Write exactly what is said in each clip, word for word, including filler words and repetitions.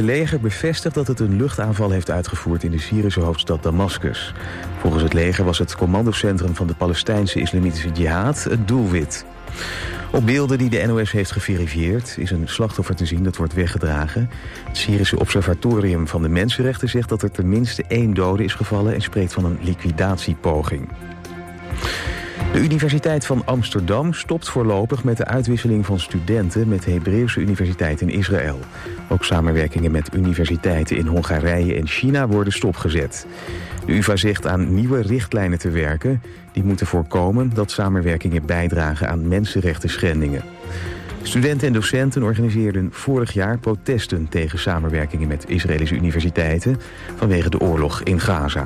leger bevestigt dat het een luchtaanval heeft uitgevoerd in de Syrische hoofdstad Damascus. Volgens het leger was het commandocentrum van de Palestijnse Islamitische Jihad het doelwit. Op beelden die de N O S heeft geverifieerd is een slachtoffer te zien dat wordt weggedragen. Het Syrische Observatorium van de Mensenrechten zegt dat er tenminste één dode is gevallen en spreekt van een liquidatiepoging. De Universiteit van Amsterdam stopt voorlopig met de uitwisseling van studenten met de Hebreeuwse Universiteit in Israël. Ook samenwerkingen met universiteiten in Hongarije en China worden stopgezet. De U vA zegt aan nieuwe richtlijnen te werken. Die moeten voorkomen dat samenwerkingen bijdragen aan mensenrechten schendingen. Studenten en docenten organiseerden vorig jaar protesten tegen samenwerkingen met Israëlische universiteiten vanwege de oorlog in Gaza.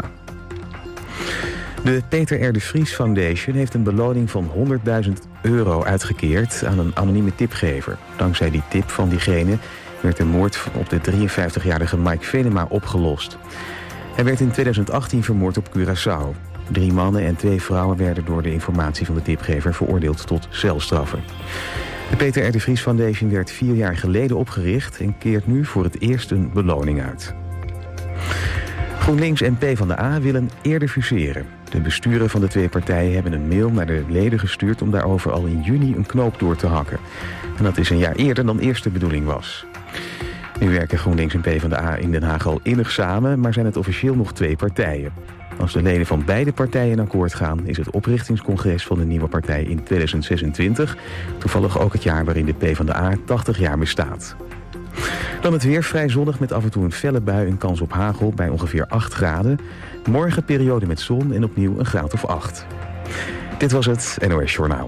De Peter R. de Vries Foundation heeft een beloning van honderdduizend euro uitgekeerd aan een anonieme tipgever. Dankzij die tip van diegene werd de moord op de drieënvijftigjarige Mike Venema opgelost. Hij werd in tweeduizend achttien vermoord op Curaçao. Drie mannen en twee vrouwen werden door de informatie van de tipgever veroordeeld tot celstraffen. De Peter R. de Vries Foundation werd vier jaar geleden opgericht en keert nu voor het eerst een beloning uit. GroenLinks en PvdA willen eerder fuseren. De besturen van de twee partijen hebben een mail naar de leden gestuurd om daarover al in juni een knoop door te hakken. En dat is een jaar eerder dan eerst de bedoeling was. Nu werken GroenLinks en PvdA in Den Haag al innig samen, maar zijn het officieel nog twee partijen. Als de leden van beide partijen akkoord gaan, is het oprichtingscongres van de nieuwe partij in tweeduizend zesentwintig... toevallig ook het jaar waarin de PvdA tachtig jaar bestaat. Dan het weer, vrij zonnig met af en toe een felle bui en kans op hagel bij ongeveer acht graden. Morgen periode met zon en opnieuw een graad of acht. Dit was het N O S Journaal.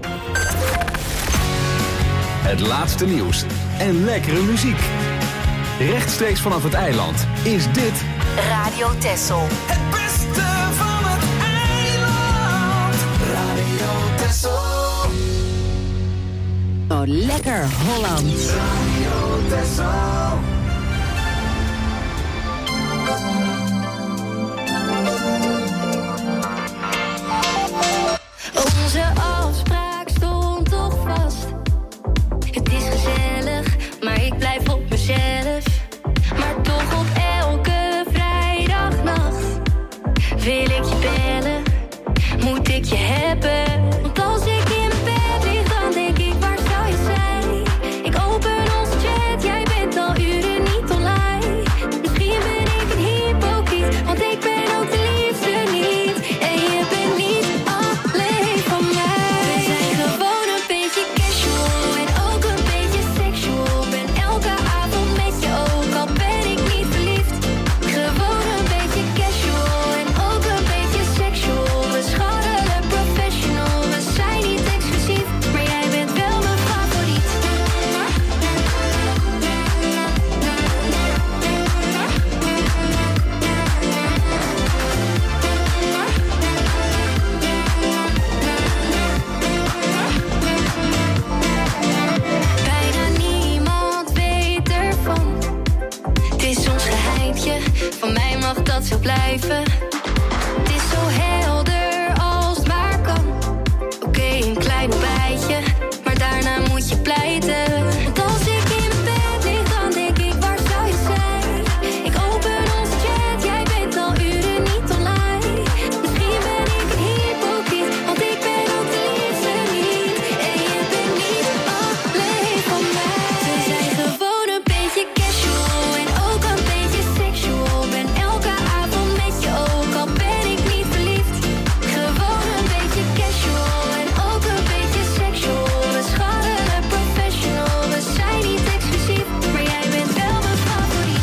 Het laatste nieuws en lekkere muziek. Rechtstreeks vanaf het eiland is dit Radio Texel. Het beste van het eiland. Radio Texel. Oh, lekker Holland. Radio Texel. Onze afspraak stond toch vast. Het is gezellig, maar ik blijf op mezelf. Maar toch op elke vrijdagnacht wil ik je bellen, moet ik je hebben. Want als ik in bed lig, dan denk ik, waar zou je zijn? Ik open onze chat, jij bent al uren niet online. Misschien ben ik een hypocriet, want ik ben ook de liefste niet. En je bent niet alleen van mij. We zijn gewoon een beetje casual en ook een beetje sexual. Ben elke avond met je ook, al ben ik niet verliefd. Gewoon een beetje casual en ook een beetje sexual. We scharrelen professional, we zijn niet exclusief, maar jij bent wel mijn favoriet. Bijna niemand weet ervan. Het is ons geheimtje, van mij mag dat zo blijven. Het is zo helder als het maar kan. Oké, een klein ontbijtje, maar daarna moet je pleiten. Want als ik in bed lig, dan denk ik, waar zou je zijn? Ik open onze chat, jij bent al uren niet online. Misschien ben ik een hypocriet, want ik ben ook de liefste niet. En je bent niet alleen van mij. We zijn gewoon een beetje casual en ook een beetje sexual. Ben elke avond met je ook, al ben ik niet verliefd. Gewoon een beetje casual en ook een beetje sexual. We scharrelen professional, we zijn niet exclusief, maar jij bent wel mijn favoriet.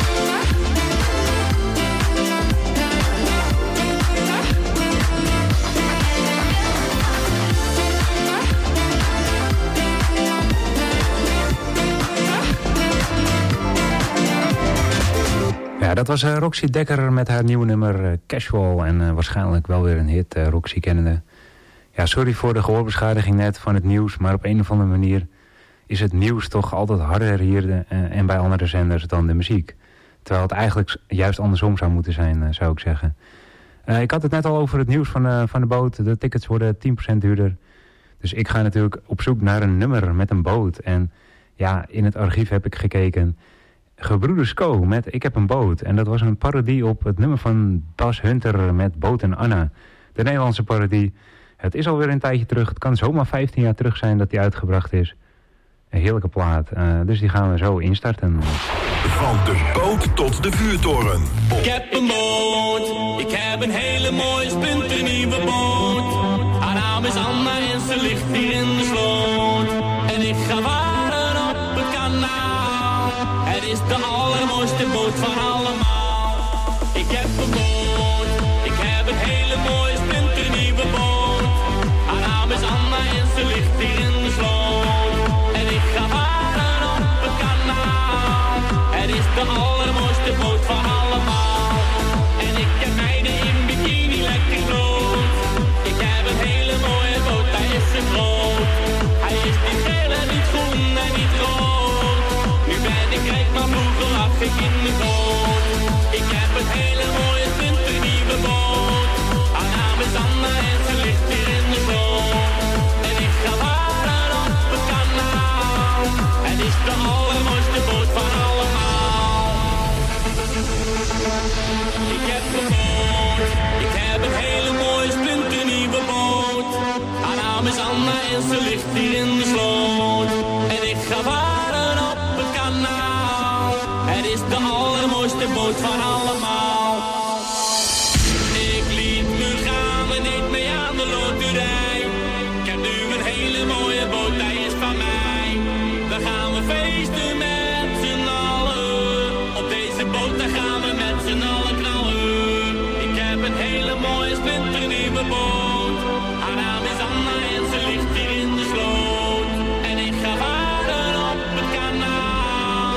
Ja, dat was uh, Roxy Dekker met haar nieuwe nummer uh, Casual. En uh, waarschijnlijk wel weer een hit, uh, Roxy kennende. Ja, sorry voor de gehoorbeschadiging net van het nieuws. Maar op een of andere manier is het nieuws toch altijd harder hier uh, en bij andere zenders dan de muziek. Terwijl het eigenlijk juist andersom zou moeten zijn, uh, zou ik zeggen. Uh, ik had het net al over het nieuws van, uh, van de boot. De tickets worden tien procent duurder. Dus ik ga natuurlijk op zoek naar een nummer met een boot. En ja, in het archief heb ik gekeken. Gebroeders Co met Ik heb een boot. En dat was een parodie op het nummer van Bas Hunter met Boot en Anna. De Nederlandse parodie. Het is alweer een tijdje terug. Het kan zomaar vijftien jaar terug zijn dat die uitgebracht is. Een heerlijke plaat. Uh, dus die gaan we zo instarten. Van de boot tot de vuurtoren. Ik heb een boot. Ik heb een hele mooie splinternieuwe boot. Haar naam is Anna en ze ligt hier in de sloot. En ik ga varen op het kanaal. Het is de allermooiste boot van allemaal. Ik heb een boot. Ik heb een hele mooie splinternieuwe boot. Haar naam is Anna en ze ligt hier in de sloot. En ik ga varen op het kanaal. Het is de allermooiste boot van allemaal. En ik heb meiden in bikini lekker groot. Ik heb een hele mooie boot, hij is zo groot. Hij is niet geel en niet groen en niet rood. Nu ben ik rijk, maar vroeger lag ik in de boot. Ik heb een hele mooie splinternieuwe boot. Haar naam is Anna en ze ligt hier in de sloot. En ik ga varen op het kanaal. Het is de allermooiste boot van allemaal. Ik heb een boot. Ik heb een hele mooie splinternieuwe boot. Haar naam is Anna en ze ligt hier in de sloot. En ik ga varen op het kanaal. Het is de allermooiste boot van allemaal. Ik liet me gaan en deed mee aan de loterij. Ik heb nu een hele mooie boot, hij is van mij. Dan gaan we feesten met z'n allen. Op deze boot dan gaan we met z'n allen knallen. Ik heb een hele mooie splinternieuwe boot. Haar naam is Anna en ze ligt hier in de sloot. En ik ga varen op het kanaal.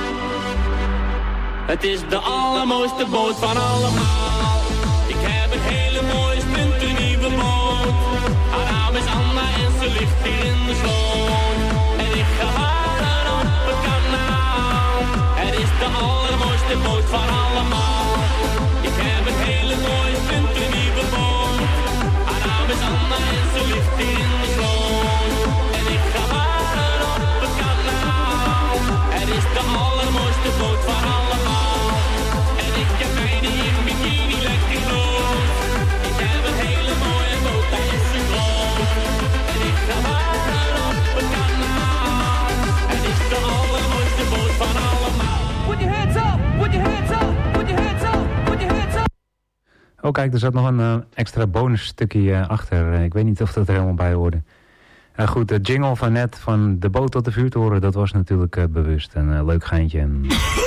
Het is de allermooiste boot van allemaal. Ik heb een hele mooie splinternieuwe boot. Haar naam is Anna en ze ligt hier in de sloot. En ik ga varen op het kanaal. Het is de allermooiste boot van allemaal. Ik heb een hele mooie splinternieuwe boot. Haar naam is Anna en ze ligt hier in de sloot. En ik ga varen op het kanaal. Het is de allermooiste boot van allemaal. En ik heb meiden in bikini lekker groot. Ik heb een hele mooie boot, hij is zo groot. En ik ga varen op het kanaal. Het is de allermooiste boot van allemaal. Put your hands up, put your hands up, put your hands up, put your hands up. Oh kijk, er zat nog een uh, extra bonusstukje uh, achter. Uh, ik weet niet of dat er helemaal bij hoorde. Uh, goed, de jingle van net van de boot tot de vuurtoren, dat was natuurlijk uh, bewust. Een uh, leuk geintje. En...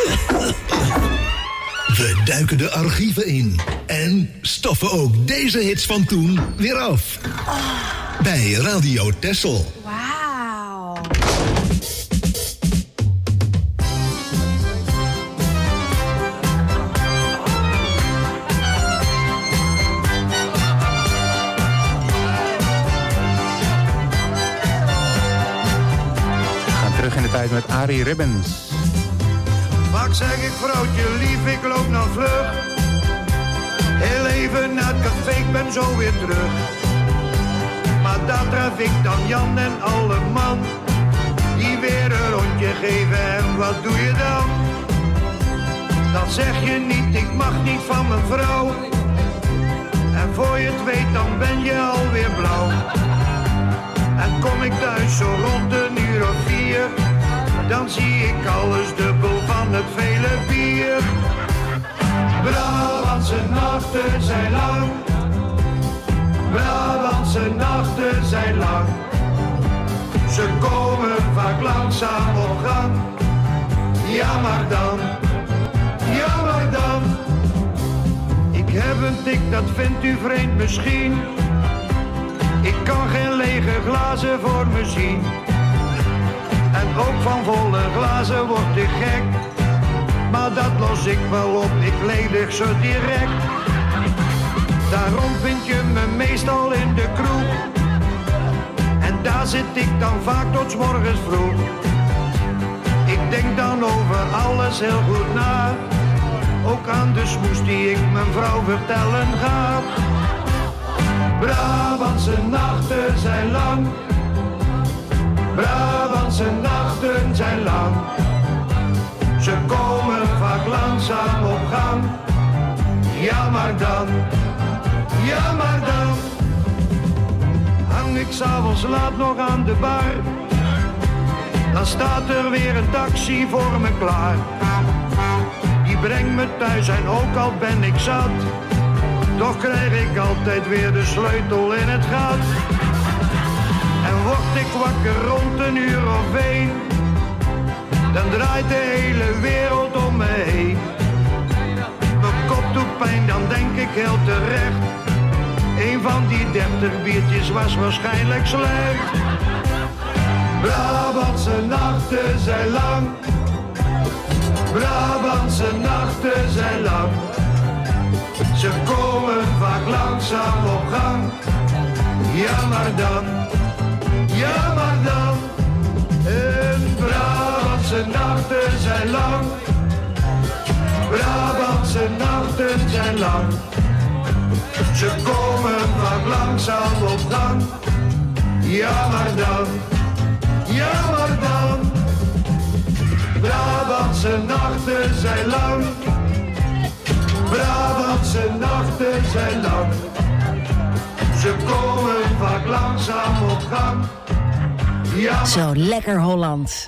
We duiken de archieven in en stoffen ook deze hits van toen weer af. Bij Radio Texel. Wauw. Terug in de tijd met Arie Ribbons. Vaak zeg ik vrouwtje lief, ik loop naar vlug. Heel even naar het café, ik ben zo weer terug. Maar daar tref ik dan Jan en alle man. Die weer een rondje geven en wat doe je dan? Dan zeg je niet, ik mag niet van mijn vrouw. En voor je het weet, dan ben je alweer blauw. En kom ik thuis zo rond een uur of vier, dan zie ik alles dubbel van het vele bier. Brabantse nachten zijn lang, Brabantse nachten zijn lang. Ze komen vaak langzaam op gang. Ja maar dan, ja maar dan. Ik heb een tik, dat vindt u vreemd misschien. Ik kan geen lege glazen voor me zien. En ook van volle glazen word ik gek. Maar dat los ik wel op, ik ledig zo direct. Daarom vind je me meestal in de kroeg. En daar zit ik dan vaak tot 's morgens vroeg. Ik denk dan over alles heel goed na. Ook aan de smoes die ik mijn vrouw vertellen ga. Brabantse nachten zijn lang. Brabantse nachten zijn lang. Ze komen vaak langzaam op gang. Ja maar dan, ja maar dan hang ik s'avonds laat nog aan de bar. Dan staat er weer een taxi voor me klaar. Die brengt me thuis en ook al ben ik zat, toch krijg ik altijd weer de sleutel in het gat. En word ik wakker rond een uur of één, dan draait de hele wereld om me heen. Mijn kop doet pijn, dan denk ik heel terecht, een van die dertig biertjes was waarschijnlijk slecht. Brabantse nachten zijn lang, Brabantse nachten zijn lang. Ze komen vaak langzaam op gang. Ja maar dan, ja maar dan. En Brabantse nachten zijn lang, Brabantse nachten zijn lang. Ze komen vaak langzaam op gang. Ja maar dan, ja maar dan. Brabantse nachten zijn lang, Brabantse nachten zijn lang. Ze komen vaak langzaam op gang. Ja. Zo, lekker Holland.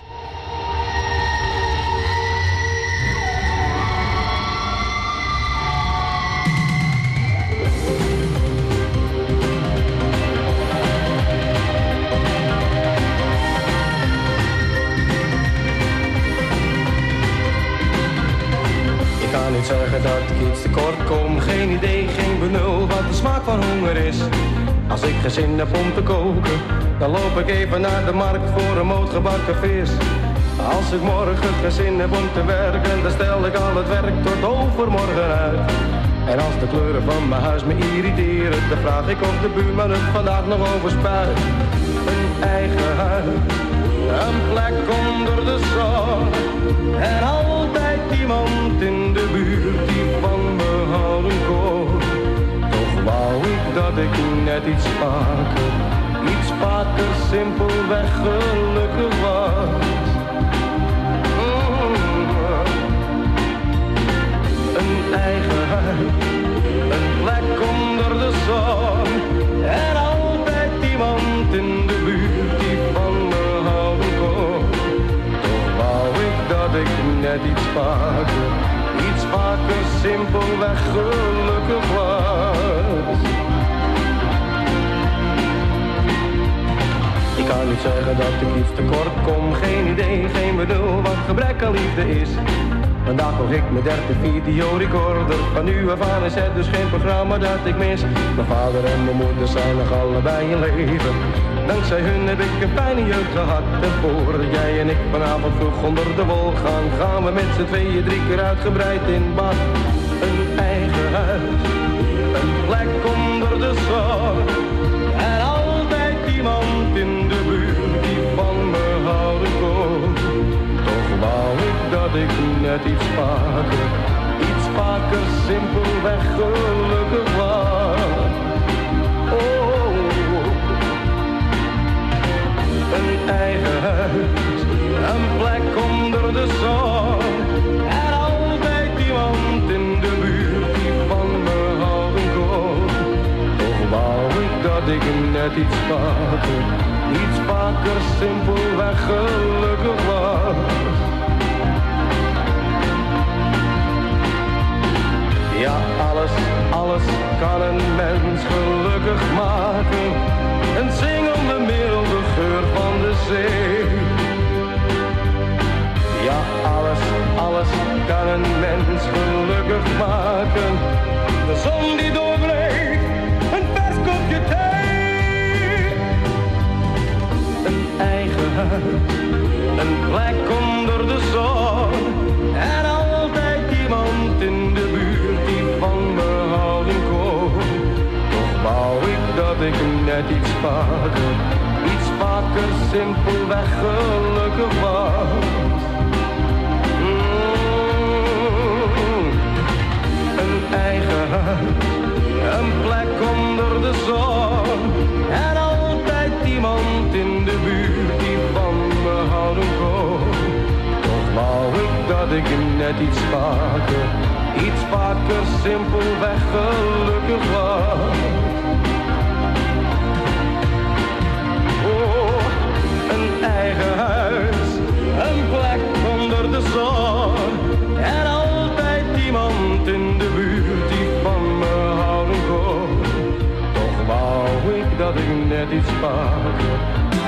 Ik kan niet zeggen dat ik iets tekort kom. Geen idee, geen benul wat de smaak van honger is. Als ik geen zin heb om te koken, dan loop ik even naar de markt voor een moot gebakken vis. Als ik morgen geen zin heb om te werken, dan stel ik al het werk tot overmorgen uit. En als de kleuren van mijn huis me irriteren, dan vraag ik of de buurman het vandaag nog overspuit. Een eigen huis, een plek onder de zon. En altijd iemand in de buurt die van me houden kon. Toch wou ik dat ik net iets vaker, iets vaker simpelweg gelukkig was. Mm. Een eigen huis, een plek onder de zon. En altijd iemand in de buurt die van me houden kon. Toch wou ik dat ik net iets vaker, iets vaker simpelweg gelukkig was. Ik kan niet zeggen dat ik iets tekort kom. Geen idee, geen bedoel wat gebrek aan liefde is. Vandaag kocht ik mijn derde videorecorder. Van nu af aan is het dus geen programma dat ik mis. Mijn vader en mijn moeder zijn nog allebei in leven. Dankzij hun heb ik een fijne jeugd gehad. En voordat jij en ik vanavond vroeg onder de wol gaan, gaan we met z'n tweeën drie keer uitgebreid in bad. Een eigen huis, een plek onder de zon. En altijd iemand in de buurt die van me houden kon. Toch wou ik dat ik net iets vaker, iets vaker simpelweg gelukkig was. Oh, een eigen huis, een plek onder de zon. En altijd iemand in de buurt die van me houden kon. Toch wou ik dat ik net iets vaker, iets vaker simpelweg gelukkig was. Ja, alles, alles kan een mens gelukkig maken. Een zingende milde geur van de zee. Ja, alles, alles kan een mens gelukkig maken. De zon die doorbreekt, een vers kopje thee. Een eigen huis, een plek onder de zon. En altijd iemand in de buurt die van me houden kon. Toch wou ik dat ik net iets vaker, iets vaker simpelweg gelukkig was. Mm. Een eigen huis, een plek onder de zon. En altijd iemand in de buurt die van me houden kon. Toch wou ik dat dat ik net iets vaker, iets vaker simpelweg gelukkig was. Oh, een eigen huis, een plek onder de zon en altijd iemand in de buurt die van me houden kon. Toch wou ik dat ik net iets vaker.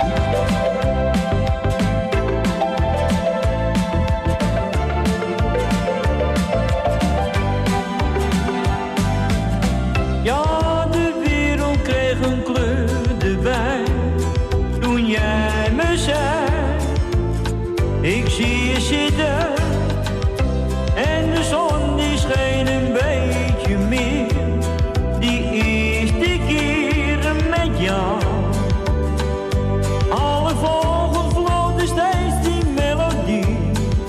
Ja, de wereld kreeg een kleur erbij toen jij me zei: ik zie je zitten en de zon die scheen een beetje meer. Die eerste keer met jou, alle vogels vloten steeds die melodie.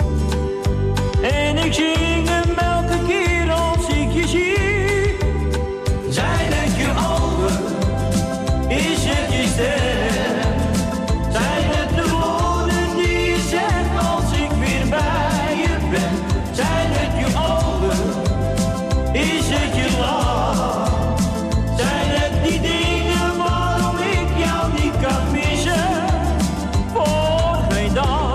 En ik zing hem elke keer als ik je zie. Zijn het je ogen, is het je stem? Zijn het de woorden die je zegt als ik weer bij je ben? Zijn het je ogen, is het je lach? Zijn het die dingen waarom ik jou niet kan missen? Voor geen dag.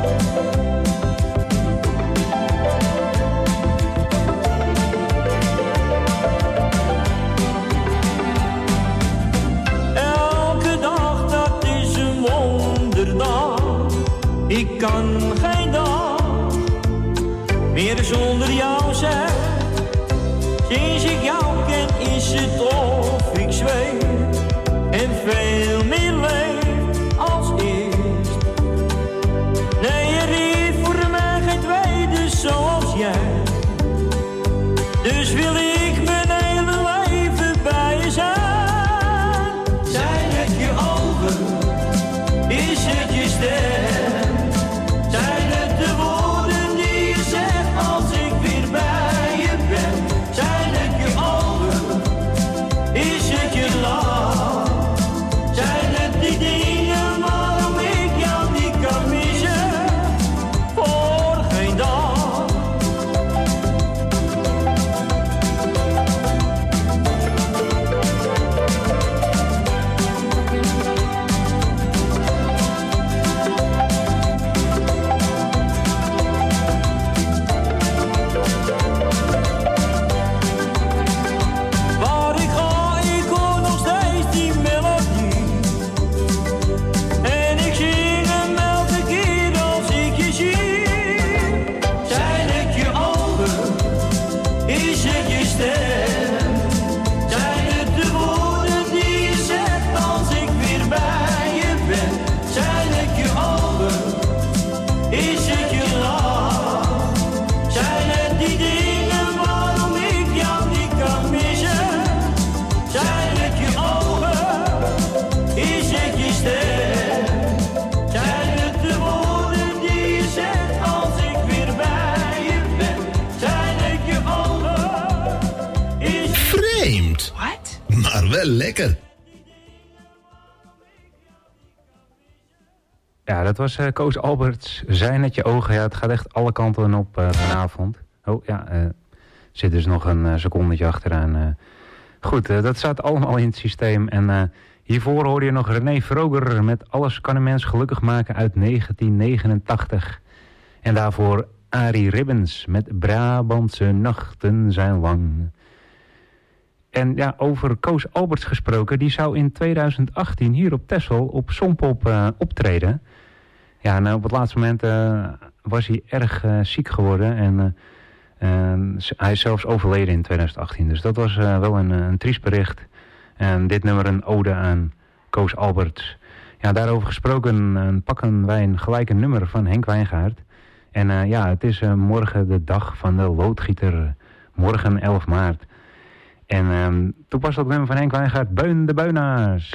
Elke dag dat is een wonderdag. Ik kan geen dag meer zonder jou zijn. Sinds ik jou ken is het of ik zweef en veel meer leef als eerst. Nee, er is voor mij geen tweede zoals jij. Dus wil ik mijn hele leven bij je zijn. Zijn het je ogen, is het je stem? Zijn het de woorden die je zegt als ik weer bij je ben? Zijn het je ogen, is het je lach? Zijn het die dingen waarom ik jou niet kan missen? Voor geen dag. Waar ik ga, ik hoor nog steeds die melodie. En ik zing hem elke keer als ik je zie. Zijn het je ogen, is het je stem? Zijn het de woorden die je zegt als ik weer bij je ben? Zijn het je ogen, is het je lach? Zijn het die dingen waarom ik jou niet kan missen? Zijn het je ogen, is het je stem? Zijn het de woorden die je zegt als ik weer bij je ben? Zijn het je ogen, is het... Vreemd. What? Maar wel lekker. Ja, dat was uh, Koos Alberts. Zijn het je ogen? Ja, het gaat echt alle kanten op uh, vanavond. Oh ja, uh, zit dus nog een uh, secondetje achteraan. Uh. Goed, uh, dat staat allemaal in het systeem. En uh, hiervoor hoorde je nog René Vroger met Alles kan een mens gelukkig maken uit negentien negenentachtig. En daarvoor Arie Ribbens met Brabantse nachten zijn lang. En ja, over Koos Alberts gesproken, die zou in tweeduizend achttien hier op Texel op Songpop uh, optreden. Ja, en uh, op het laatste moment uh, was hij erg uh, ziek geworden en uh, uh, hij is zelfs overleden in tweeduizend achttien. Dus dat was uh, wel een, een triest bericht. En dit nummer een ode aan Koos Alberts. Ja, daarover gesproken uh, pakken wij een gelijke nummer van Henk Wijngaard. En uh, ja, het is uh, morgen de dag van de loodgieter. Morgen elf maart. En um, toepasselijk nummer van Henk Wijngaard, Beun de Beunaars.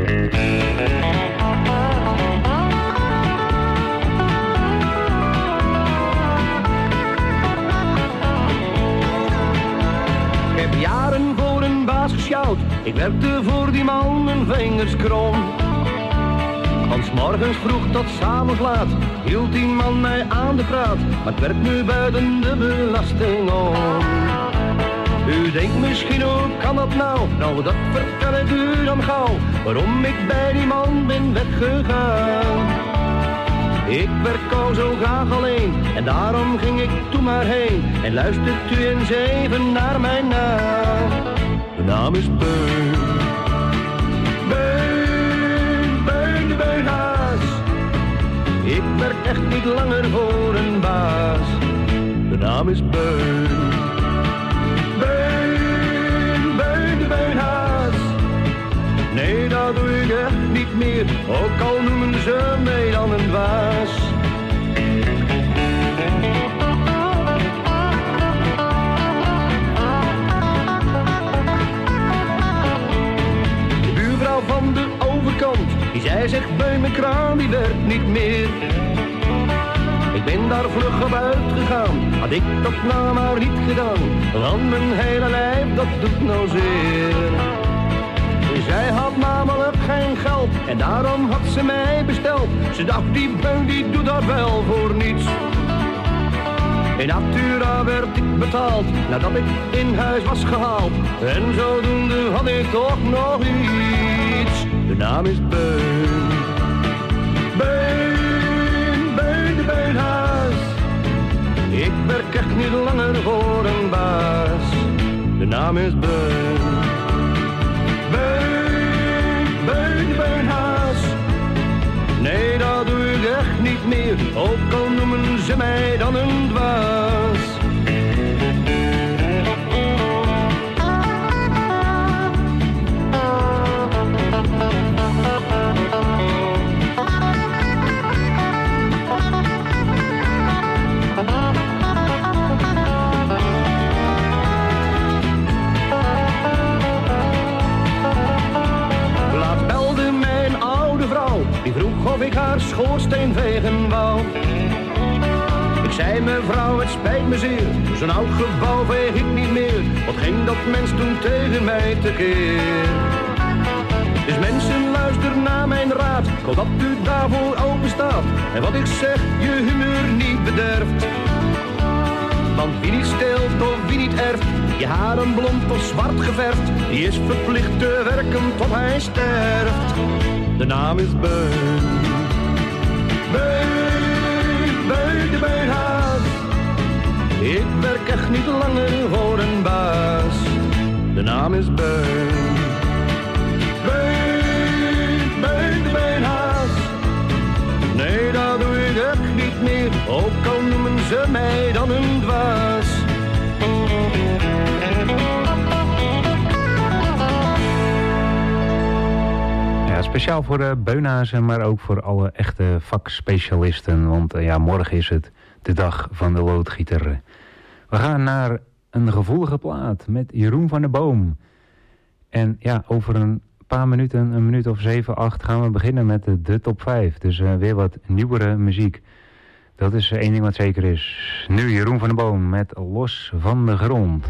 Ik heb jaren voor een baas gesjouwd. Ik werkte voor die man mijn vingers krom. Van 's morgens vroeg tot 's avonds laat hield die man mij aan de praat, maar het werd nu buiten de belasting om. U denkt misschien, hoe kan dat nou? Nou, dat vertel ik u dan gauw, waarom ik bij die man ben weggegaan. Ik werk al zo graag alleen, en daarom ging ik toen maar heen. En luistert u eens even naar mijn naam. De naam is Beun. Beun, Beun de Beunhaas. Ik werk echt niet langer voor een baas. De naam is Beun. Beun, Beun de Beunhaas. Nee, dat doe ik echt niet meer, ook al noemen ze mij dan een dwaas. De buurvrouw van de overkant, die zei zegt bij mijn kraan, die werkt niet meer. Ik ben daar vlug op uitgegaan, had ik dat nou maar niet gedaan, want mijn hele lijf dat doet nou zeer. Zij had namelijk geen geld en daarom had ze mij besteld. Ze dacht die Beun die doet dat wel voor niets. In Natura werd ik betaald nadat ik in huis was gehaald. En zodoende had ik toch nog iets. De naam is Beun. Beun, Beun de Beunhaas. Ik werk echt niet langer voor een baas. De naam is Beun. Nee, dat doe ik echt niet meer, ook al noemen ze mij dan een dwaas. Die vroeg of ik haar schoorsteen vegen wou. Ik zei mevrouw, het spijt me zeer, zo'n oud gebouw veeg ik niet meer. Wat ging dat mens toen tegen mij tekeer? Dus mensen, luister naar mijn raad, ik hoop dat u daarvoor open staat. En wat ik zeg, je humeur niet bederft. Want wie niet steelt of wie niet erft, je haren blond of zwart geverfd, die is verplicht te werken tot hij sterft. De naam is Beun. Beun, Beun de Beunhaas. Ik werk echt niet langer voor een baas. De naam is Beun. Beun, Beun de Beunhaas. Nee, dat doe ik echt niet meer, ook al noemen ze mij dan een dwaas. Speciaal voor de beunhazen, maar ook voor alle echte vakspecialisten. Want uh, ja, morgen is het de dag van de loodgieter. We gaan naar een gevoelige plaat met Jeroen van der Boom. En ja, over een paar minuten, een minuut of zeven, acht, gaan we beginnen met de, de top vijf. Dus uh, weer wat nieuwere muziek. Dat is één ding wat zeker is. Nu Jeroen van der Boom met Los van de Grond.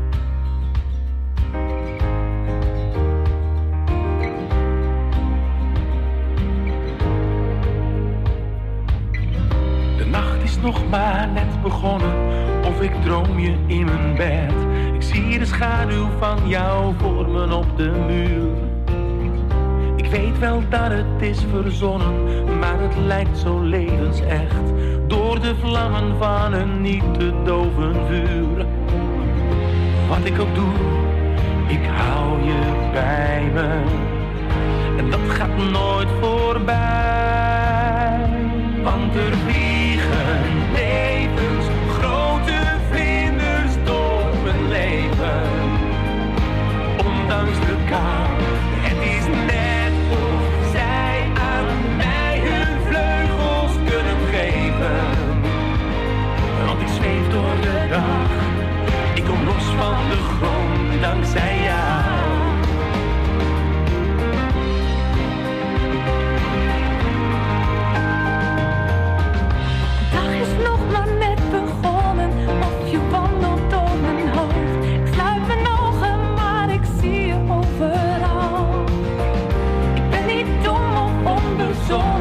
Nog maar net begonnen, of ik droom je in mijn bed. Ik zie de schaduw van jou vormen op de muur. Ik weet wel dat het is verzonnen, maar het lijkt zo levensecht. Door de vlammen van een niet te doven vuur. Wat ik ook doe, ik hou je bij me. En dat gaat nooit voorbij. Want er vliegen levens, grote vlinders door mijn leven. Ondanks de kou, het is net of zij aan mij hun vleugels kunnen geven. Want ik zweef door de dag, ik kom los van de grond dankzij jou. Zo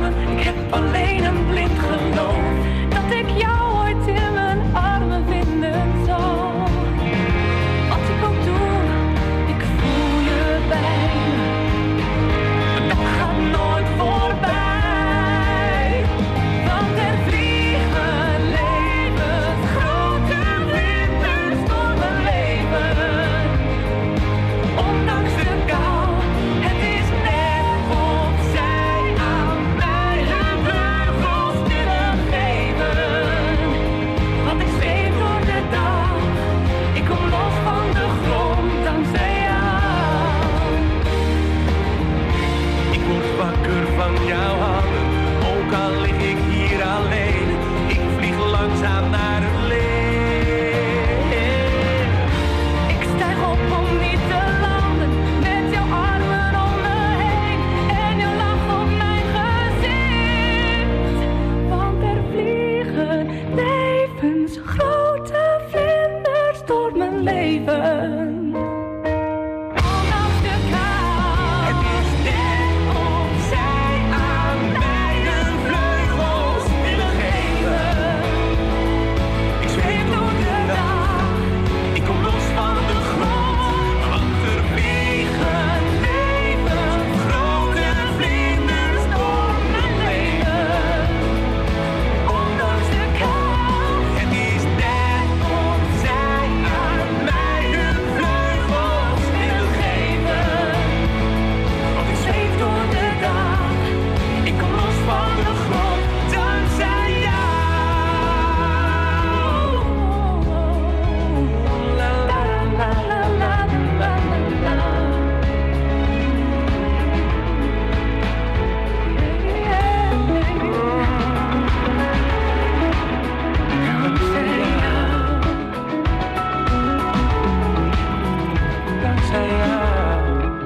mijn leven. Ondanks de kou, het is net of zij aan mij hun vleugels willen geven. Ik zweef door de dag, ik kom los van de grond, want er vliegen leven grote vlinders door mijn leven. Ondanks de kou, het is net of zij aan mij hun vleugels willen geven. Want ik zweef door de dag, ik kom los van de grond, dankzij jou. La la la la la la la la. Dankzij jou.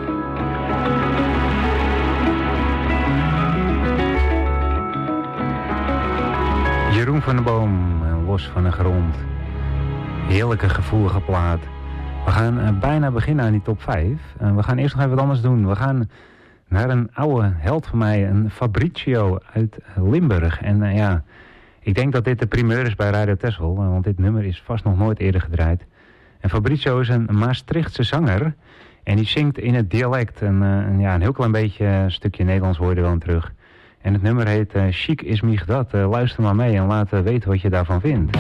Jeroen van der Boom, Los van de grond. Heerlijke gevoelige plaat. We gaan uh, bijna beginnen aan die top vijf. Uh, we gaan eerst nog even wat anders doen. We gaan naar een oude held van mij, een Fabricio uit Limburg. En uh, ja, ik denk dat dit de primeur is bij Radio Texel, uh, want dit nummer is vast nog nooit eerder gedraaid. En Fabricio is een Maastrichtse zanger en die zingt in het dialect. En, uh, en ja, een heel klein beetje uh, stukje Nederlands hoor je er wel in terug. En het nummer heet uh, Chic is mich dat. Uh, luister maar mee en laat uh, weten wat je daarvan vindt.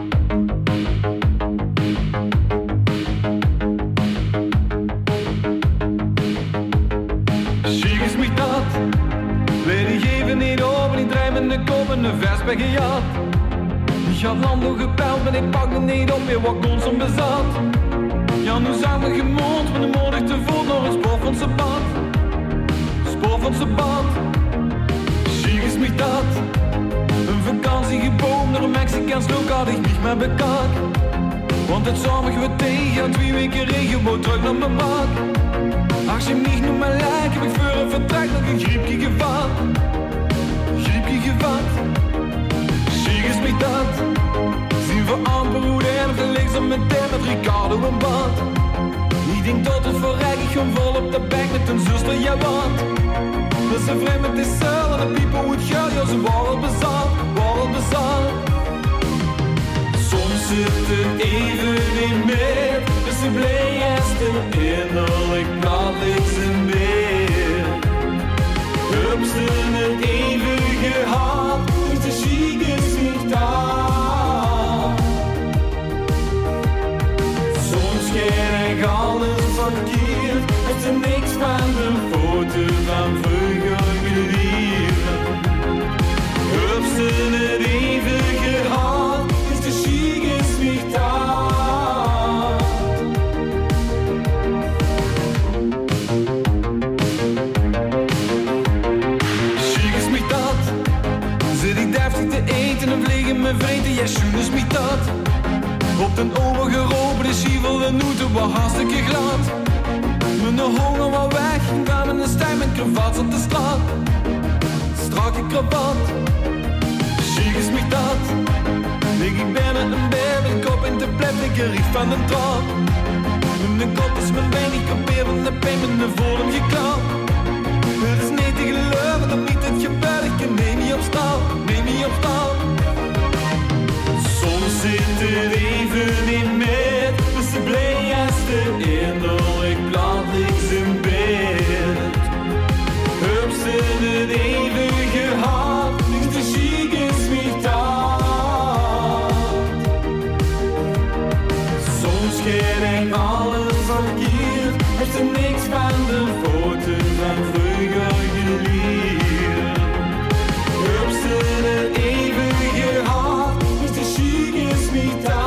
Chic is mich dat. Weet ik even niet over, ik draai met de kop en de vest bij gejat. Ik had handen gepeld, maar ik pakte niet op weer wat constant bezat. Ja, nu zijn we gemond, van de moedig te voet nog een spoor van zijn bad. Spoor van zijn bad. Chic is mich dat. Een vakantie geboomd naar een Mexicaans look had ik niet meer bekak. Want het zomer we tegen, en twee weken regen, wou terug naar mijn bak. Als je mich nu maar lijkt, heb ik voor een vertrek nog een griepje gevat. Griepje gevat. Chic is mich dat. Zien we amper hoe de helft links op mijn tent met Ricardo en Bad. Ik denk tot het voorrijk, ik gewoon vol op de bek met een zuster, ja wat. Dat ze vreemd met die cel en de piepen hoe het geld, ja ze waren bezat, waren bezat. Soms zit het even niet meer, dus ze blij is de innerlijk kan niks in meer. Hupsten het even gehad, dus de chic is niet daar. Soms krijg ik alles verkeerd, het is niks van de foto van vroeger geliefd. Hupsten het even gehad, dus de chic is niet daar. Chic is niet dat. Zit ik deftig te eten en vliegen mijn vrienden, ja, schoen is niet dat. Op den ogen geropen, de schievel en noeten was hartstikke glad. Mijn honger was weg, kwam in een stijl met kravat op de straat. Strakke kravat. Chic is mich dat. Lig ik bijna een bed, een kop in de plek, ik rief van de trap. Mijn kop is mijn been, ik probeer van de pijn met de vorm geklapt. Het is niet te geloven dat niet het gebeurt, ik kan neem niet op stal, neem niet op stal. Soms zit het even niet meer, dus de blij is de innerlijk plat niks in bed. Hupsen het even gehad, dus de chic is mich dat. Soms krijg ik alles verkeerd, het is niks van de foto van vroeger geliefd. Hupsen het even gehad, dus de chic is mich dat.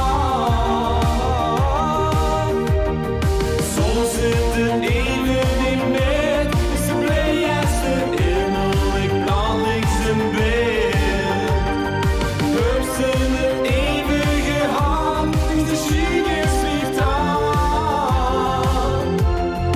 Soms zit het even niet meer, dus de blij is de innerlijk plan niks in bed. Hupsen het even gehad, dus de chic is mich dat.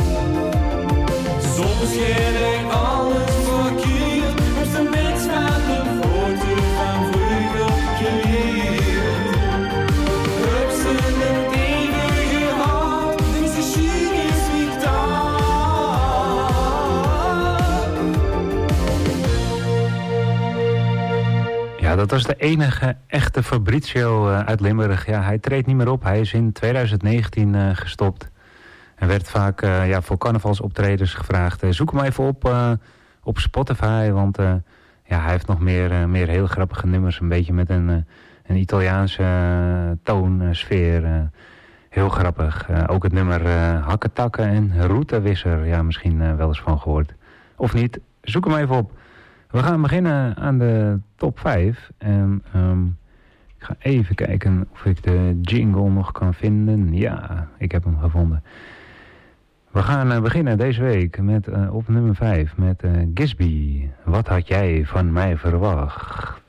dat was de enige echte Fabrizio uh, uit Limburg. Ja, hij treedt niet meer op. Hij is in twintig negentien uh, gestopt. En werd vaak uh, ja, voor carnavalsoptredens gevraagd. Uh, zoek hem even op uh, op Spotify. Want uh, ja, hij heeft nog meer, uh, meer heel grappige nummers. Een beetje met een, uh, een Italiaanse uh, toon, uh, sfeer. Uh, heel grappig. Uh, ook het nummer uh, Hakketakken en Routewisser. Ja, misschien uh, wel eens van gehoord. Of niet, zoek hem even op. We gaan beginnen aan de top vijf. En um, ik ga even kijken of ik de jingle nog kan vinden. Ja, ik heb hem gevonden. We gaan uh, beginnen deze week met uh, op nummer vijf met uh, Gisby. Wat had jij van mij verwacht?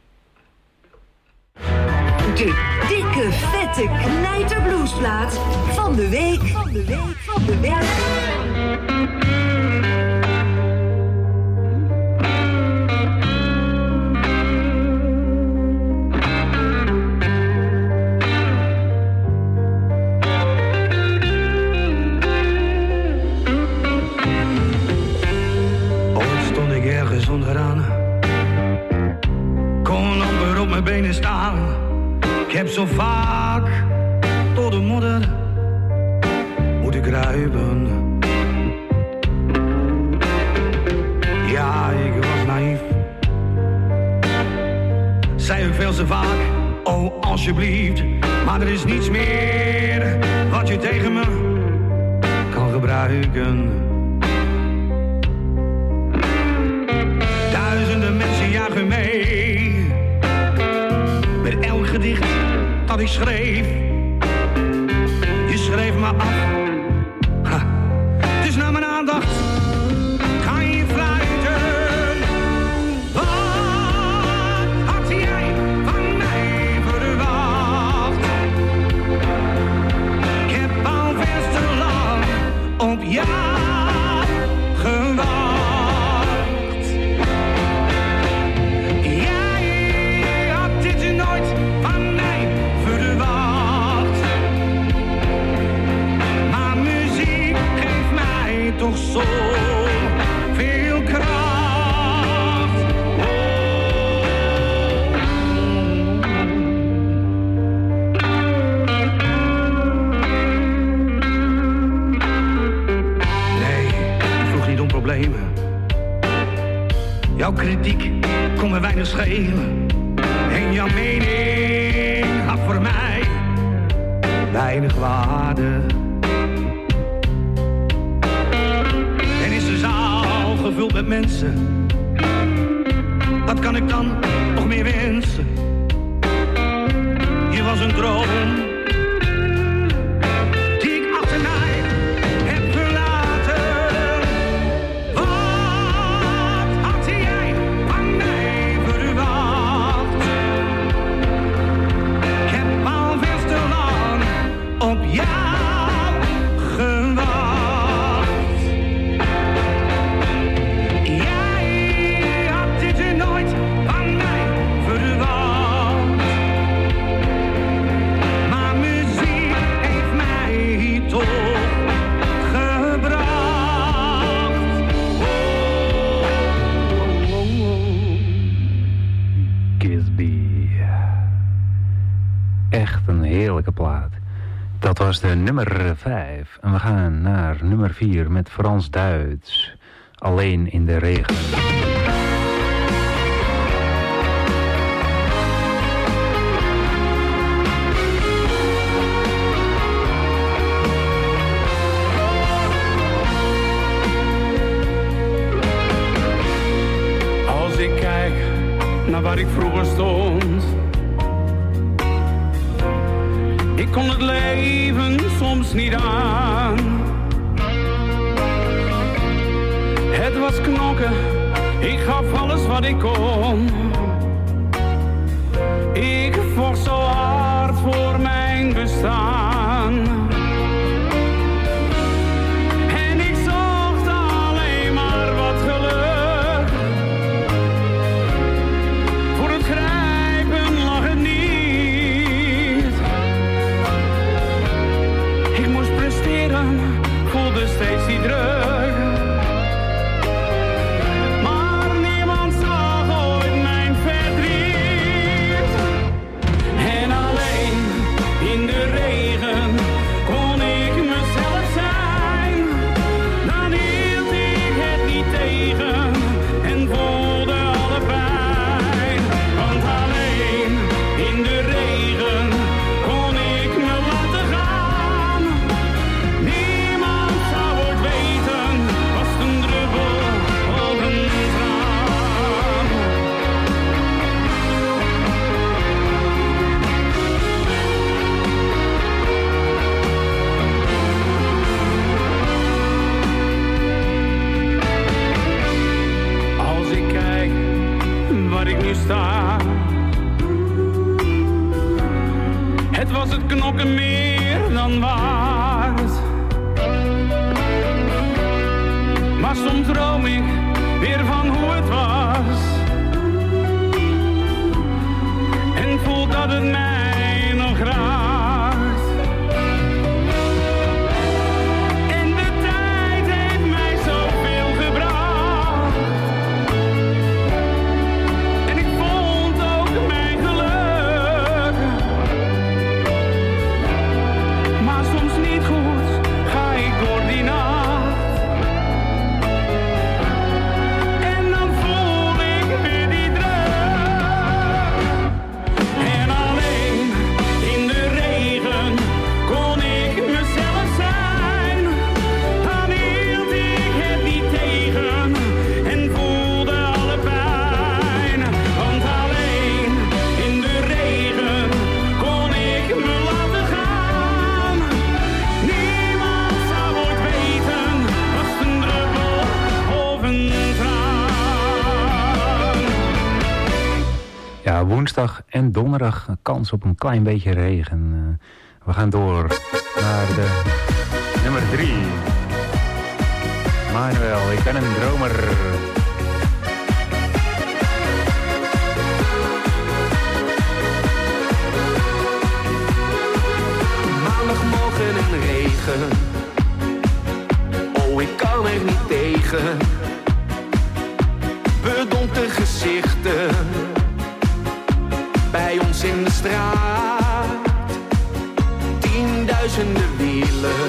De dikke, vette knijterbluesplaat van de week. Van de week, van de week. Onderaan. Kon amper op mijn benen staan. Ik heb zo vaak door de modder moeten kruipen. Ja, ik was naïef. Zei ik veel te vaak, oh alsjeblieft. Maar er is niets meer wat je tegen me kan gebruiken. Duizenden mensen jagen mee met elk gedicht dat ik schreef. Je schreef me af. Ha. Dus naar mijn aandacht kan je fluiten. Wat had jij van mij verwacht? Ik heb al veel te lang op jou gewacht. Toch zo veel kracht. Oh. Nee, ik vroeg niet om problemen. Jouw kritiek kon me weinig schelen. En jouw mening had voor mij weinig waarde. Gevuld met mensen, wat kan ik dan nog meer wensen? Je was een droom die ik achter mij heb gelaten. Wat had jij van mij verwacht? Ik heb al veel te lang op jou gewacht. Heerlijke plaat. Dat was de nummer vijf. En we gaan naar nummer vier met Frans Duits. Alleen in de regen. Als ik kijk naar waar ik vroeger stond, ik kon het leven soms niet aan. Het was knokken, ik gaf alles wat ik kon. Ik vocht zo hard voor mijn bestaan. En ik zocht alleen maar wat geluk. Voor het grijpen lag het niet. Voelde steeds die druk. Maar niemand zag ooit mijn verdriet. soms droom ik weer van hoe het was. En voel dat het mij nog raakt. En de tijd heeft mij zoveel gebracht. En ik vond ook mijn geluk. Maar soms niet goed ga ik door die nacht. En dan voel ik weer die druk. En alleen in de regen kon ik mezelf zijn. Dan hield ik het niet tegen en voelde alle pijn. Want alleen in de regen kon ik me laten gaan. Niemand zou ooit weten, was het een druppel of een traan. Ja, woensdag en donderdag kans op een klein beetje regen. Uh, we gaan door naar de nummer drie. Manuel, ik ben een dromer. Maandagmorgen in regen. Oh, ik kan er niet tegen. Bedompte gezichten. Bij ons in de straat. Tienduizenden wielen.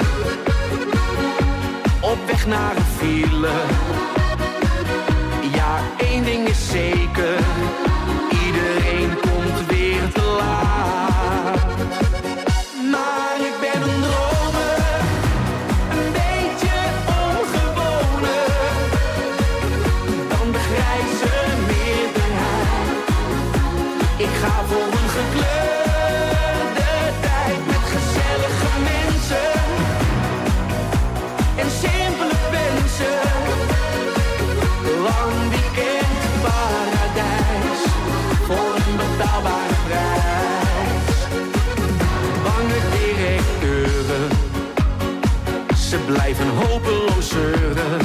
Op weg naar een file. Ja, één ding is zeker. Iedereen komt weer te laat. Maar ik ben een dromer. Een beetje ongewone. Dan de grijze meerderheid. Ik ga voor een gekleurde tijd met gezellige mensen en simpele wensen. Lang weekend paradijs voor een betaalbare prijs. Bange directeuren, ze blijven hopeloos zeuren.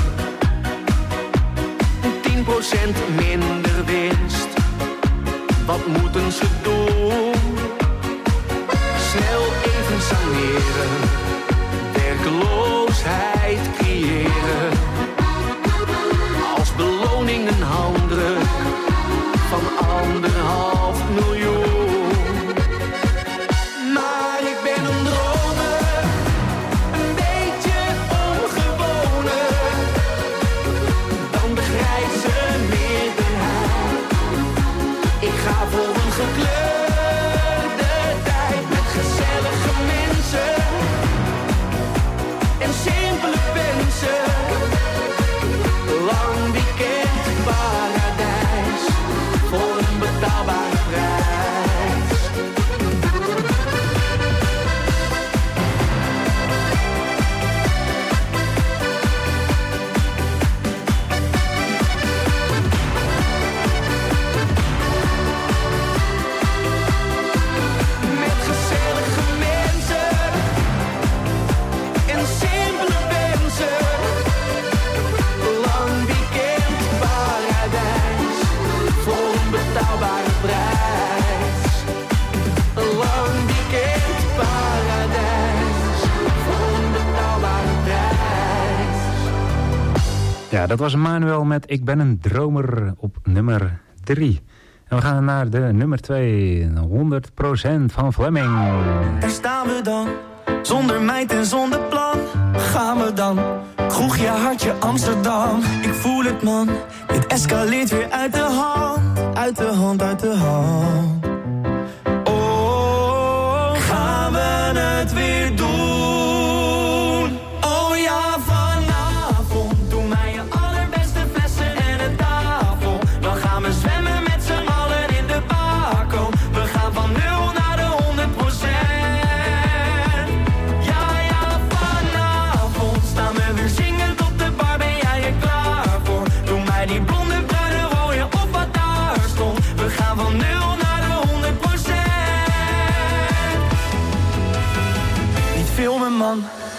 tien procent minder winst. Wat moeten ze doen? Snel even saneren, werkeloosheid creëren. Als beloning een handdruk van anderhalf miljoen. Maar ik ben een dromer, een beetje ongewone. Dan de grijze meerderheid. Ik ga voor een gekleurde tijd met gezellige mensen en simpele wensen. Lang weekend paradijs voor een betaalbare prijs. Met gezellige mensen en simpele wensen. Lang weekend paradijs voor een betaalbare prijs. Lang weekend paradijs voor een betaalbare prijs. Ja, dat was Manuel met Ik ben een dromer op nummer drie. En we gaan naar de nummer twee, honderd procent van Fleming. Daar staan we dan, zonder meid en zonder plan. Gaan we dan, kroegje, hartje, Amsterdam. Ik voel het man, dit escaleert weer uit de hand. Uit de hand, uit de hand. Oh, gaan we het weer doen? Oh ja, vanavond doen wij je allerbeste flessen en een tafel. Dan gaan we zwemmen met z'n allen in de bako. We gaan van nul naar de honderd procent. Ja, ja, vanavond staan we weer zingend op de bar. Ben jij er klaar voor? Doe mij die blonde, bruine, rode of wat daar stond. We gaan van nul naar de honderd procent. Niet filmen man,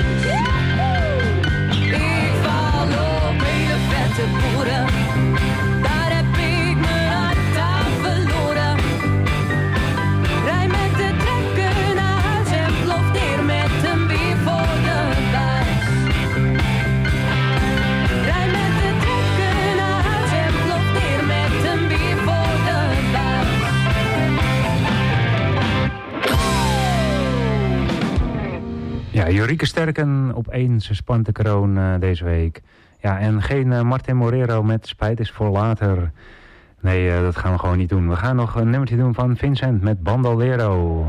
Ja, Jorike Sterken op één, ze spant de kroon uh, deze week. Ja, en geen uh, Martin Morero met Spijt is voor later. Nee, uh, dat gaan we gewoon niet doen. We gaan nog een nummertje doen van Vincent met Bandolero.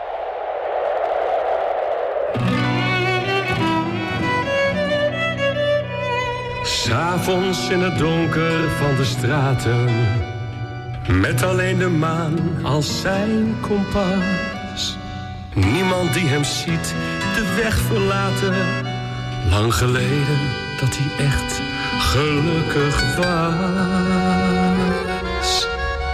S'avonds in het donker van de straten, met alleen de maan als zijn kompas. Niemand die hem ziet de weg verlaten. Lang geleden dat hij echt gelukkig was.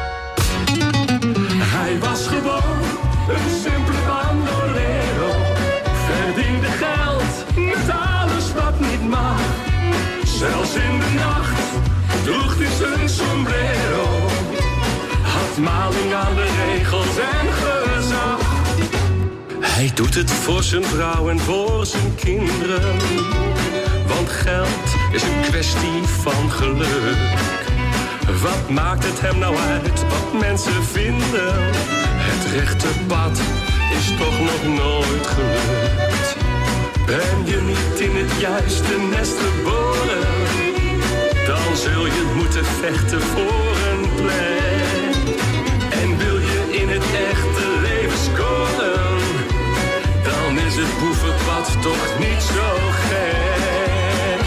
Hij was gewoon een simpele bandolero. Verdiende geld met alles wat niet mag. Zelfs in de nacht droeg hij zijn sombrero. Had maling aan de regels en gezag. Hij doet het voor zijn vrouw en voor zijn kinderen. Want geld is een kwestie van geluk. Wat maakt het hem nou uit wat mensen vinden? Het rechte pad is toch nog nooit gelukt. Ben je niet in het juiste nest geboren, dan zul je moeten vechten voor een plek. En wil je in het echte leven scoren, dan is het boevenpad toch niet zo gek.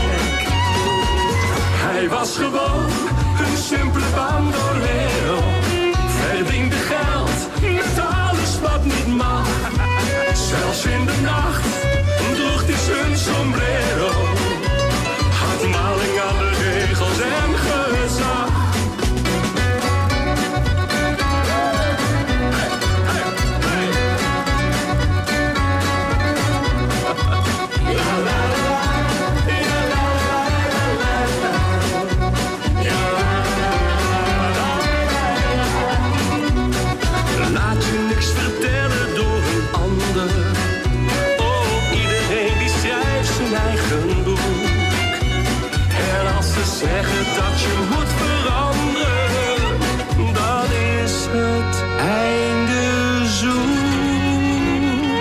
Hij was gewoon een simpele bandolero. Verdiende geld met alles wat niet mag. Zelfs in de nacht droeg hij zijn sombrero. Had maling aan de regels en gezag. Laat je niks vertellen door een ander. Oh, iedereen die schrijft zijn eigen boek. En als ze zeggen dat je moet veranderen, dan is het einde zoek.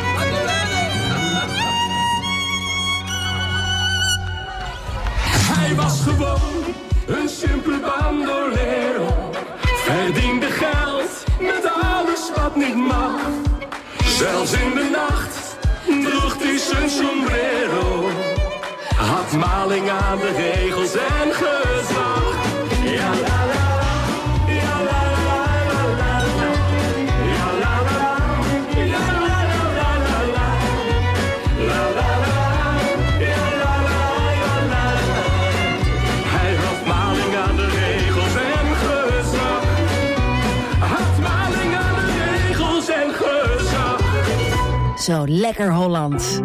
Hij was gewoon een simpele bandolero. Verdiende geld met alles wat niet mag. Zelfs in de nacht droeg hij zijn sombrero. Had maling aan de regels en gezag. Ja la la, ja la la la la la. Ja la la, ja la la la la la. La la la, ja la la ja la la. Hij had maling aan de regels en gezag. Had maling aan de regels en gezag. Zo lekker Holland.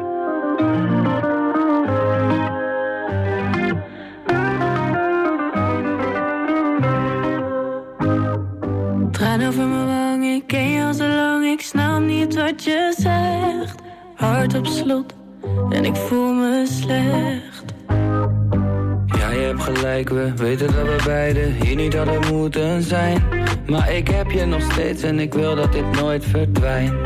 Traan over mijn wang, ik ken je al zo lang. Ik snap niet wat je zegt. Hart op slot en ik voel me slecht. Ja, je hebt gelijk, we weten dat we beiden hier niet hadden moeten zijn. Maar ik heb je nog steeds en ik wil dat dit nooit verdwijnt.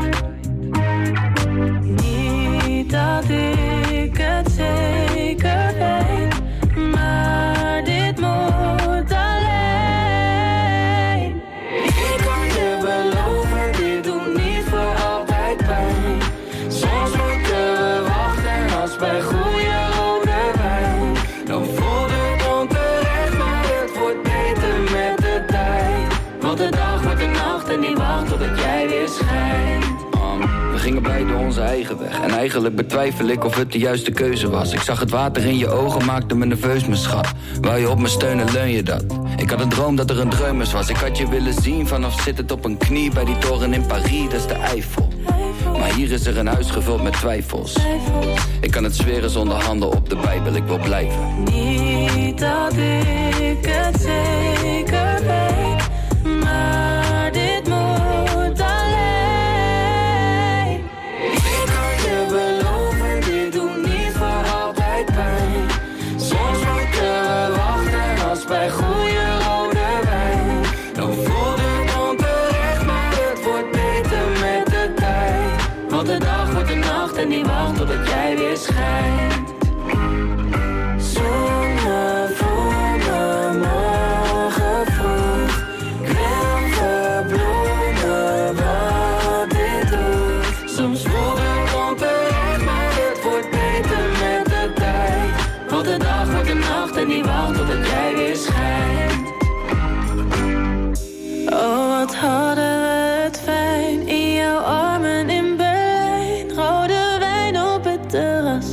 Niet dat ik het zeker weet, maar dit moet alleen. Ik kan je beloven, dit doet niet voor altijd pijn. Soms moeten we wachten als bij goede rode wijn. Dan voelt het onterecht, maar het wordt beter met de tijd. Want de dag wordt de nacht en die wacht totdat jij weer schijnt. We gingen beide onze eigen weg. En eigenlijk betwijfel ik of het de juiste keuze was. Ik zag het water in je ogen, maakte me nerveus, mijn schat. Wou je op me steunen, leun je dat? Ik had een droom dat er een dreumes was. Ik had je willen zien vanaf zittend op een knie bij die toren in Parijs, dat is de Eiffel. Maar hier is er een huis gevuld met twijfels. Ik kan het zweren zonder handen op de Bijbel, ik wil blijven. Niet dat ik het zeker weet, maar dit moet alleen. Ik kan je beloven, dit doet niet voor altijd pijn. Soms moeten we wachten als bij goede rode wijn. Dan voelt het onterecht, maar het wordt beter met de tijd. Want de dag wordt de nacht en en die wacht totdat jij weer schijnt. Zonnevonde morgen vroeg, ik wil verbloemen wat dit doet. Soms voel ik onterecht, maar het wordt beter met de tijd. Want de dag wordt de nacht en die wacht totdat jij weer schijnt. Oh, wat hadden we het fijn in jouw armen in Berlijn. Rode wijn op het terras.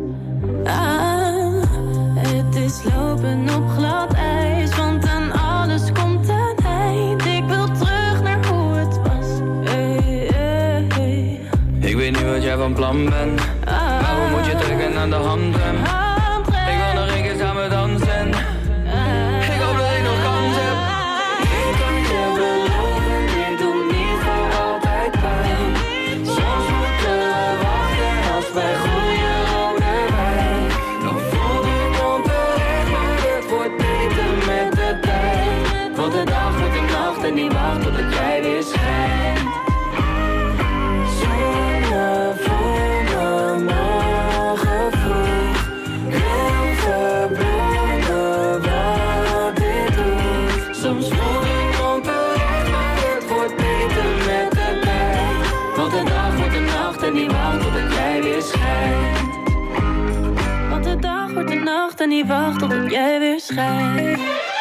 Ah, het is lopen op glad ijs, want aan alles komt een eind. Ik wil terug naar hoe het was. Hey, hey, hey. Ik weet niet wat jij van plan bent, ah, maar hoe moet je trekken aan de handrem? Ik wil nog een keer samen dansen. Ik hoop dat ik nog kans heb. Ik kan je beloven, dit doet niet voor altijd pijn. Soms moeten we wachten als wij groeien rode wijn. Dan voel ik onterecht, maar het wordt beter met de tijd. Want de dag wordt de nacht en die wacht totdat jij weer schijnt. Zonnevonde morgen vroeg, ik wil verbloemen wat dit doet. Soms voel ik onterecht, maar het wordt beter met de tijd. Want de dag wordt de nacht en die wacht totdat jij weer schijnt. Want de dag wordt de nacht en die wacht totdat jij weer schijnt.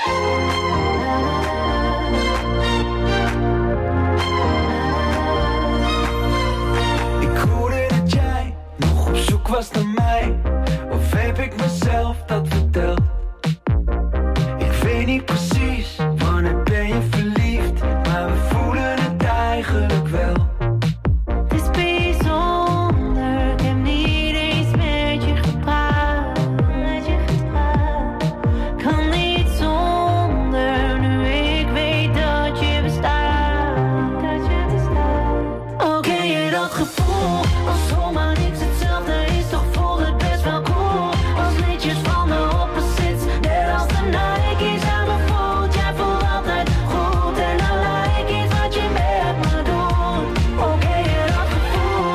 Ik hoorde dat jij nog op zoek was naar mij. Of heb ik mezelf dat verteld? Ik weet niet precies wanneer ben je verliefd, maar we voelen het eigenlijk wel. Het is bijzonder, ik heb niet eens met je gepraat. Met je gepraat. Kan niet zonder, nu ik weet dat je bestaat. Dat je bestaat. Oh, ken je dat gevoel? Als zomaar niks hetzelfde is, toch voelt het best wel cool. Als liedjes van de opposites, net als de Nike's aan mijn voet. Jij voelt altijd goed en dan like iets wat je met me doet. Oh, ken je dat gevoel?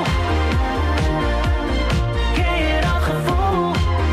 Ken je dat gevoel?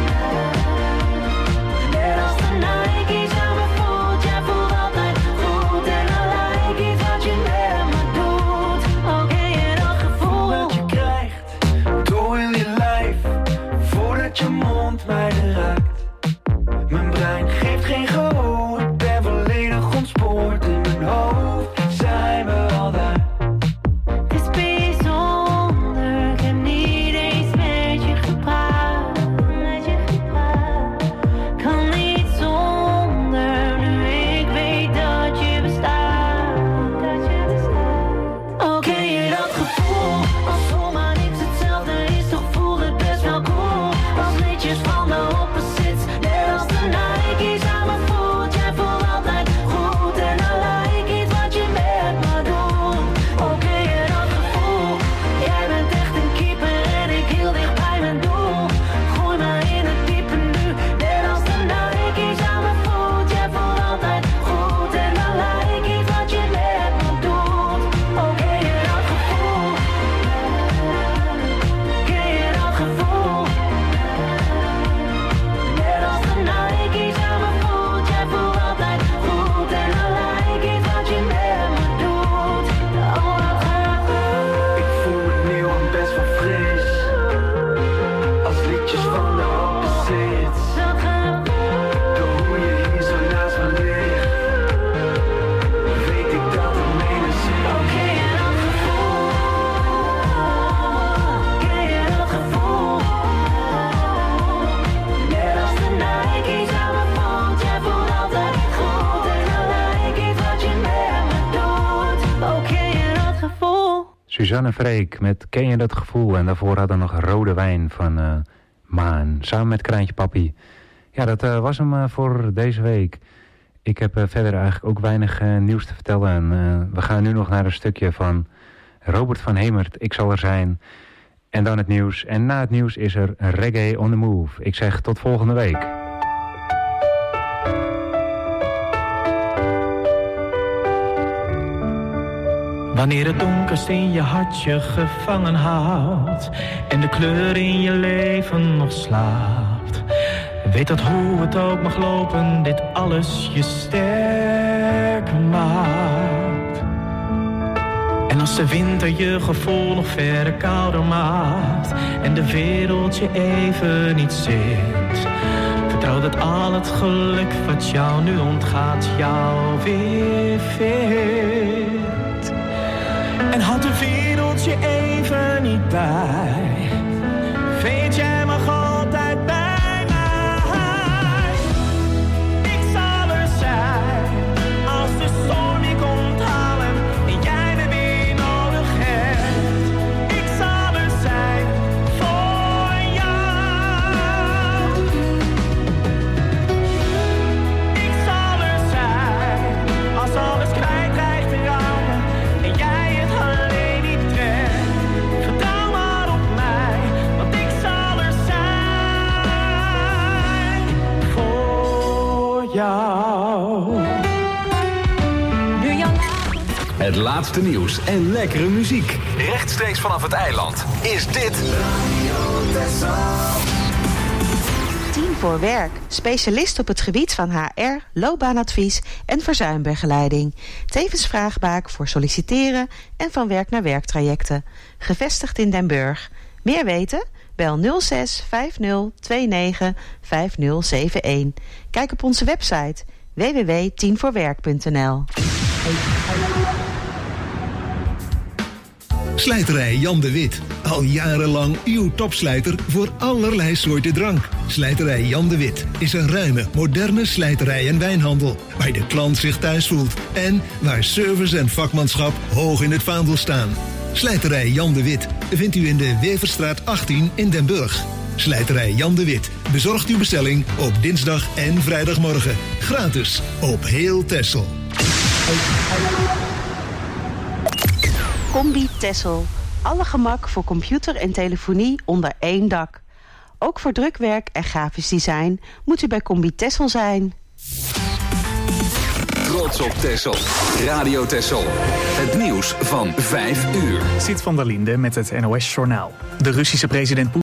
Net als de Nike's aan mijn voet. Jij voelt altijd goed en dan like iets wat je met me doet. Oh, ken je dat gevoel? Dat je krijgt door in je lijf, voordat je mond mij raakt. Mijn brein geeft geen gehoor, ik ben volledig ontspoord. In mijn hoofd zijn we al daar. Het is bijzonder, ik heb niet eens met je gepraat. Met je gepraat. Kan niet zonder, nu ik weet dat je bestaat. Dat je bestaat. Oh, ken je dat gevoel? Als zomaar niks hetzelfde is, toch voelt het best wel cool. Als liedjes van de opposites, net als de Nike's aan mijn voet. Jij voelt altijd goed en dan like iets wat je met me doet. Oh, ken je dat gevoel? Jij bent echt een keeper en ik heel dicht bij mijn doel. Gooi me in het diepe nu, net als de Nike's aan mijn voet. Jij voelt altijd goed en dan like iets wat je met me doet. Oh, ken je dat gevoel? Ken je dat gevoel? Net als de Nike's aan mijn voet. Jij voelt altijd goed en dan like iets wat je met me doet. Oh, dat gaat goed. Ik voel het nieuw en best wel fris, als liedjes van de opposites. Dat gaat goed. Door hoe je hier zo naast me ligt, weet ik dat het menen zit. Oh, ken je dat gevoel? Ken je dat gevoel? Net als de Nike's aan mijn voet. Jij voelt altijd goed en dan like iets wat je met me doet. Oh, ken je dat gevoel? Suzanne Freek met Ken je dat gevoel? En daarvoor hadden we nog Rode Wijn van uh, Maan, samen met Kraantje Papi. Ja, dat uh, was hem uh, voor deze week. Ik heb uh, verder eigenlijk ook weinig uh, nieuws te vertellen. En, uh, we gaan nu nog naar een stukje van Robert van Hemert, Ik zal er zijn. En dan het nieuws. En na het nieuws is er Reggae on the Move. Ik zeg tot volgende week. Wanneer het donkerst in je hart je gevangen houdt en de kleur in je leven nog slaapt. Weet dat hoe het ook mag lopen, dit alles je sterker maakt. En als de winter je gevoel nog verre kouder maakt en de wereld je even niet zint, vertrouw dat al het geluk wat jou nu ontgaat jou weer vindt. En had de wereld je even niet bij, weet jij mag altijd bij. Het laatste nieuws en lekkere muziek. Rechtstreeks vanaf het eiland is dit... Tien voor Werk. Specialist op het gebied van H R, loopbaanadvies en verzuimbegeleiding. Tevens vraagbaak voor solliciteren en van werk naar werktrajecten. Gevestigd in Den Burg. Meer weten? Bel nul zes vijf nul twee negen vijf nul zeven een. Kijk op onze website w w w punt tien voor werk punt n l. Slijterij Jan de Wit. Al jarenlang uw topslijter voor allerlei soorten drank. Slijterij Jan de Wit is een ruime, moderne slijterij en wijnhandel, waar de klant zich thuis voelt en waar service en vakmanschap hoog in het vaandel staan. Slijterij Jan de Wit vindt u in de Weverstraat achttien in Den Burg. Slijterij Jan de Wit bezorgt uw bestelling op dinsdag en vrijdagmorgen. Gratis op heel Texel. Combi Texel. Alle gemak voor computer en telefonie onder één dak. Ook voor drukwerk en grafisch design moet u bij Combi Texel zijn. Trots op Texel. Radio Texel. Het nieuws van vijf uur. Siet van der Linde met het N O S Journaal. De Russische president